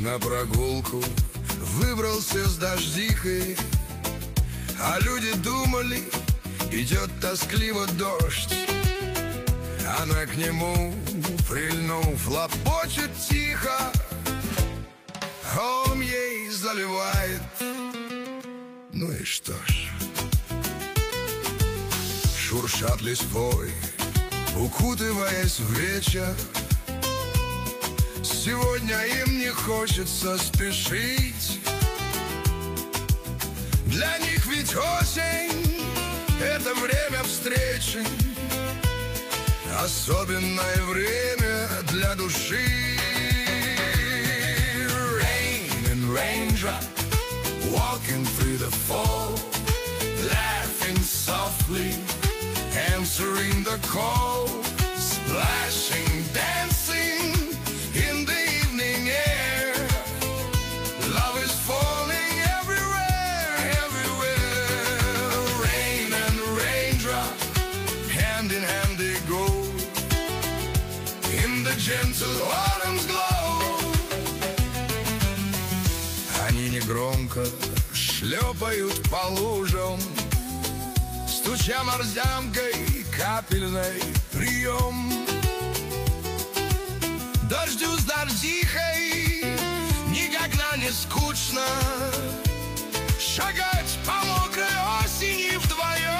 на прогулку выбрался с дождихой, а люди думали, идет тоскливо дождь. Она к нему, прильнув, лопочет тихо, он ей заливает. Ну и что ж, шуршат листвой, укутываясь в вечер. Сегодня им не хочется спешить. Для них ведь осень — это время встречи, особенное время для души. Rain and raindrop, walking through the fall, laughing softly, answering the call, splashing, dancing in the evening air. Love is falling everywhere, everywhere. Rain and raindrop, hand in hand they go in the gentle autumn's glow. Они негромко шлепают по лужам, стуча морзянкой капельной прием. Дождю с дождихой никогда не скучно шагать по мокрой осени вдвоем.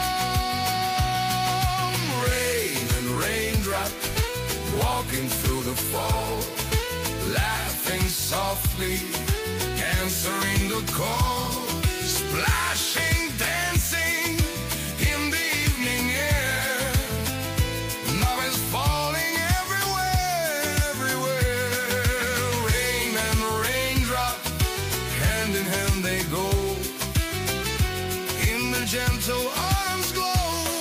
Rain and raindrop, walking through the fall, laughing softly, answering the call, splashing, dancing in the evening air. Love is falling everywhere, everywhere. Rain and raindrop, hand in hand they go in the gentle autumn's glow.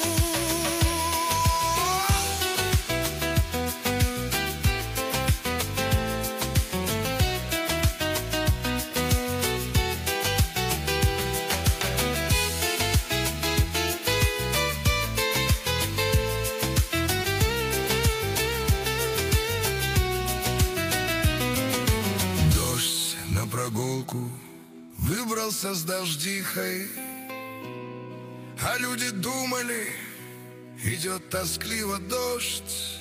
На прогулку выбрался с дождихой, а люди думали, идет тоскливо дождь.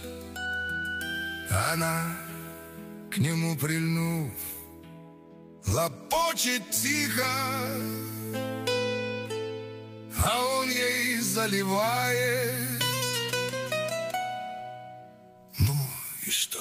Она, к нему прильнув, лопочет тихо, а он ей заливает. Ну и что?